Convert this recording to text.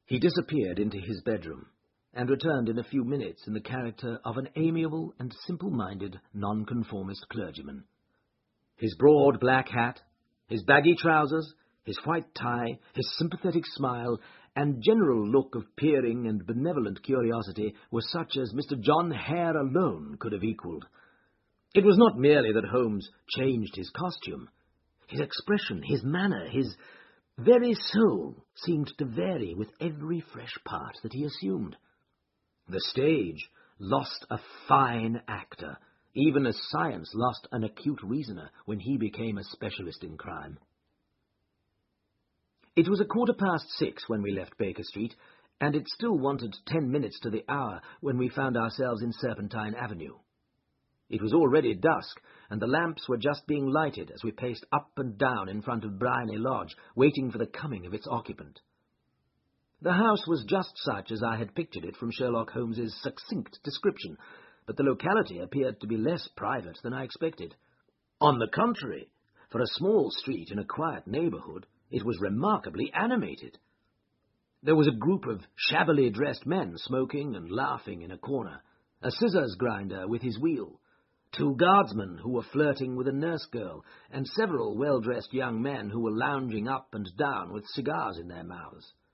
He disappeared into his bedroom, and returned in a few minutes in the character of an amiable and simple-minded nonconformist clergyman. His broad black hat, his baggy trousers, his white tie, his sympathetic smile, and general look of peering and benevolent curiosity were such as Mr. John Hare alone could have equalled. It was not merely that Holmes changed his costume. His expression, his manner, his very soul seemed to vary with every fresh part that he assumed. The stage lost a fine actor, even as science lost an acute reasoner when he became a specialist in crime. It was 6:15 when we left Baker Street, and it still wanted 10 minutes to the hour when we found ourselves in Serpentine Avenue. It was already dusk, and the lamps were just being lighted as we paced up and down in front of Briony Lodge, waiting for the coming of its occupant. The house was just such as I had pictured it from Sherlock Holmes's succinct description, but the locality appeared to be less private than I expected. On the contrary, for a small street in a quiet neighbourhood, it was remarkably animated. There was a group of shabbily dressed men smoking and laughing in a corner, a scissors grinder with his wheel, 2 guardsmen who were flirting with a nurse girl, and several well-dressed young men who were lounging up and down with cigars in their mouths.